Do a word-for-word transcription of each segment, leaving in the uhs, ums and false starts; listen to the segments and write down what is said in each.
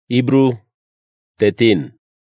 Hebrew thirteen.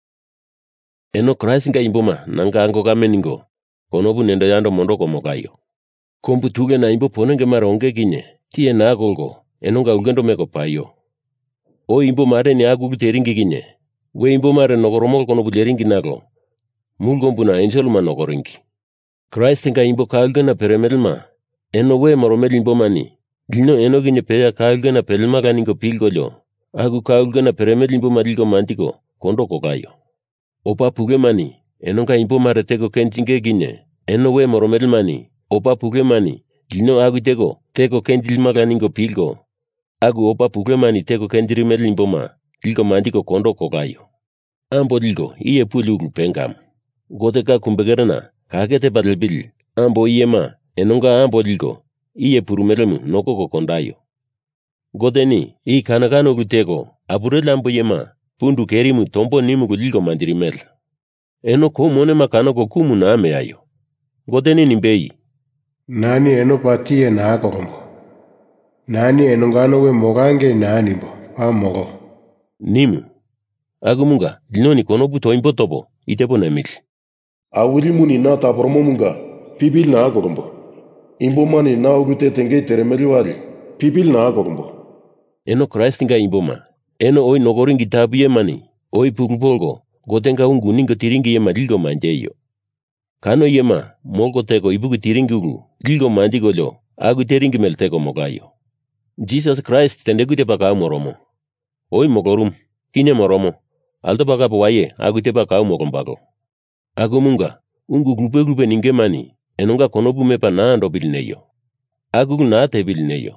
Eno Christ nga imboma nanga ango kameningo konobu nendo yando mondo komokayo. Kombu tuge na imbo ponenge maronge kinye tie na agolgo enonga ugendo meko payo. O imbo mare ni agu teringi kinye we imbo mare nogoromo konobu leringi nago mulgombu na angel manogoringi. Christ nga imbo kalga na peremelma eno we maromel imbo mani dino eno kinye peya kalga na pelma kaningo pilgojo agu kalga na peremel imbo marigo mantiko kondo kokayo. Opa puge mani enonga imbo mare tego kentinge kinye eno we maromel mani opa puge mani dino agu tego tego kentilma kaningo pilgo agu opa puge mani tego kendirimel imbo ma ligo mantiko kondo kokayo. Ambo ligo iye pulu pengam goteka kumbegerana kagete badalbil ambo iyema enonga ambo ligo iye purumelemu noko kokondayo. Godeni i kanakano gutego aburela ambo yema pundu kerimu tombo nimu gulilgo mandirimel. Eno ko mone makano ko kumu na ame ayo. Godeni nimbei. Nani eno patie na akokombo. Nani enongano we mogange na animbo amogo. Nimu. Agumunga dinoni kono buto imbo tobo itepo na mil. Awili muni na taporomo munga pibil na akokombo. Imbo mani na ogute tenge teremeli wali pibil na akokombo. Eno Christ nga imboma eno oi nogoringi tabiye mani oi pugulpolgo gotenga ungu ningo tiringi yema lilgo manjeyo. Kano yema molgo tego ibugu tiringi ugu lilgo mandigo lo agu teringi mel tego mogayo. Jesus Christ tendegute baka moromo. Oi mogorum kine moromo alto baka pawaye agu te baka mogombago. Agu munga ungu grupe grupe ninge mani enonga konobu mepa na ando bilneyo. Agu na te bilneyo.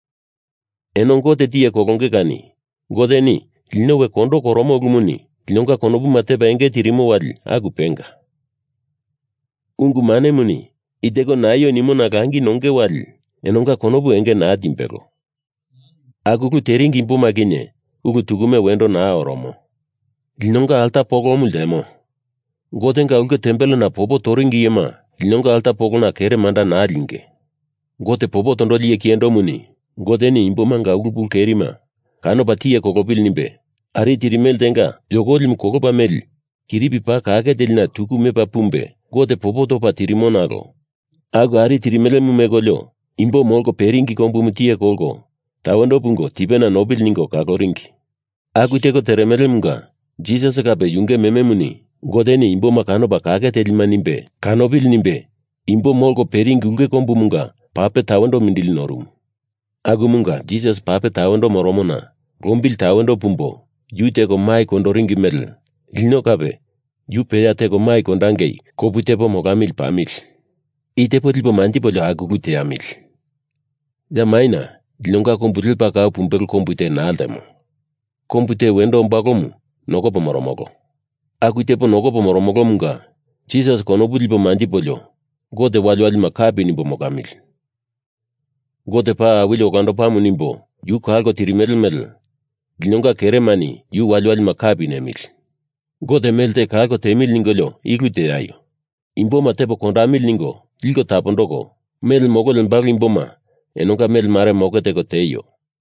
Enongo te tie kokonge kani godeni linowe kondo koromo gumuni linonga konobu mateba enge tirimo wali agu penga. Ungu mane muni itego nayo nimo nagangi nonge wali enonga konobu enge na adimpego. Agu ku teringi imbo maginye ugu tugume wendo na oromo. Linonga alta pogo muldemo. Gotenga ulke tembele na popo toringi yema linonga alta pogo na kere manda na alinge. Gote popo tondoli ye kiendo muni godeni imbo manga ugu kerima. Kano batia kokopil nimbe. Ari tirimel tenga yogoli mkokopa mel. Kiripi pa kage delina tuku mepa pumbe. Gote popoto pa tirimonago. Ago ari tirimele mumegolyo. Imbo molgo peringi kombu mutia kolgo. Tawando pungo tipena nobil ningo kagoringi. Agu teko teremele munga. Jesus kabe yunge meme muni. Godeni imbo makano ba kage delima nimbe. Kanobil nimbe. Imbo molgo peringi unge kombu munga. Pape tawando mindili norum. Agu munga Jesus pape tawando moromona. Gombil tawando pumbo, yu teko mai kondo ringi medl. Lino kabe, yu peya teko mai kondangei, kopu tepo mogamil pa amil. Itepo lipo mantipo lo agugu te amil. Ya maina, linonga komputil pa kao pumpel kompute na aldemo. Kompute wendo mbagomu, noko po moromogo. Agu tepo noko po moromogo munga, Jesus konobu lipo mantipo lo, gote wali wali makabi nimbo mogamil. Gote pa awili okando pa munimbo, yu kalgo tirimel medl. Linonga kere mani yu wali wali makabi nemil. Gote melte kalgo temil ningolo igu te ayo. Imbo matepo kondamil ningo, ligo tapondoko, mel mogol mbag imboma, enonga mel mare mogo teko teyo.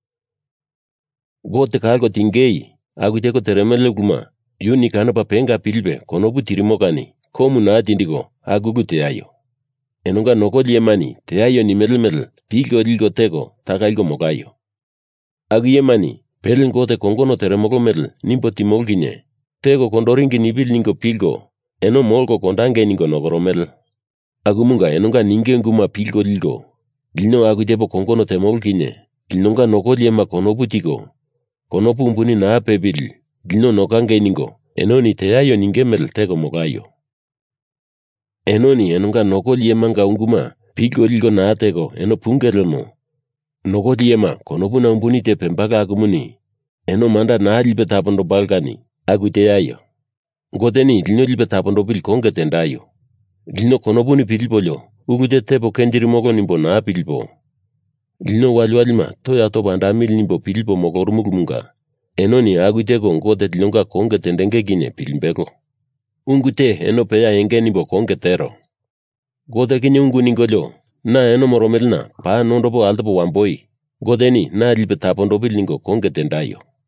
Gote kalgo tingei, agu teko teremele guma, yu nikano pa penga pilbe konobu tirimokani, komu na atindigo, agugu te ayo. Enonga noko liemani, te ayo ni mel mel, pilgo ligo teko, taka ilgo mogayo. Agu yemani, pelen gote kongono teremogo medl nimpo timolginye. Tego kondoringi nibil ningo pilgo. Eno molgo kondange ningo nogoro medl. Agumunga enonga ninge nguma pilgo lilgo. Lino agu debo kongono temolginye. Linonga noko liema konobu tigo. Konobu umbuni na ape bil. Lino nokange ningo. Enoni teayo ninge medl tego mogayo. Enoni enonga noko liema nga unguma. Pilgo lilgo na atego eno pungerelmo. Noko liema konobu na umbuni te pembaga agumuni. Eno manda na libe tapondo balgani. Agu te ayo. Godeni lino libe tapondo bil konge tendayo. Lino konobu ni pilbolyo. Ugu te tepo kendiri mogo nimbo na pilbo. Lino wali walima toya toba andamil nimbo pilbo mogo rumugumunga. Eno ni agu te kongote linonga konge tendenge gine pilmbego. Ungu te eno peya enge nimbo konge tero. Gode gine ungu ningolyo. Na eno moromelna pa nondopo altopo wamboi. Godeni na libe tapondo bil ningo konge tendayo.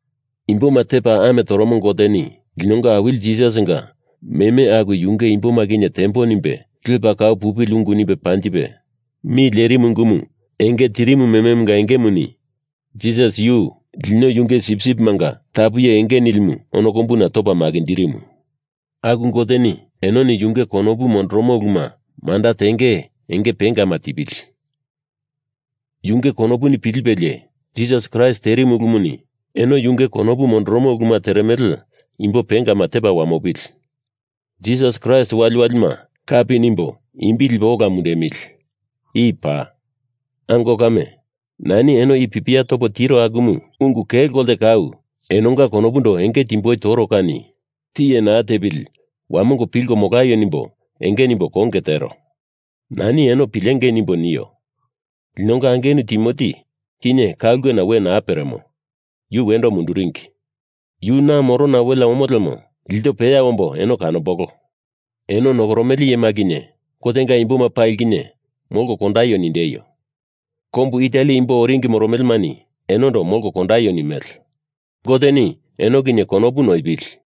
Imbo matepa ame toromo ngoteni, linonga awil Jesus nga, meme agu yunge imbo maginya tempo nimbe, tilpa kau pupi lungu nimbe pantibe. Mi leri mungumu, enge tirimu meme mga enge muni. Jesus yu, lino yunge sip-sip manga, tapuye enge nilmu, onokombu na topa magindirimu. Agu ngoteni, enoni yunge konobu mondromo guma, manda tenge, enge penga matibil. Yunge konobu ni pilbelye, Jesus Christ teri mugumuni, eno yunge konobu mondromo guma teremel, imbo penga mateba wa mobil. Jesus Christ wali walima, kapi nimbo, imbil boga mudemil. Ipa. Ango kame, nani eno ipipia topo tiro agumu, ungu ke golde kau, enonga konobundo enge timboi toro kani. Tiye na tebil, wamongo pilgo mogayo nimbo, enge nimbo konge tero. Nani eno pilenge nimbo niyo. Linonga angenu Timoti, kine kagwe na we na aperemo. Yu wendo mundurinki. Yu na moro na wela omotlemo, lito peya ombo eno kano boko. Eno nokoromeli ye magine, kotenga imbo mapail gine, molgo kondayo nindeyo. Kombu itali imbo oringi moromel mani, eno do molgo kondayo ni mel. Godeni, eno gine konobu noibil.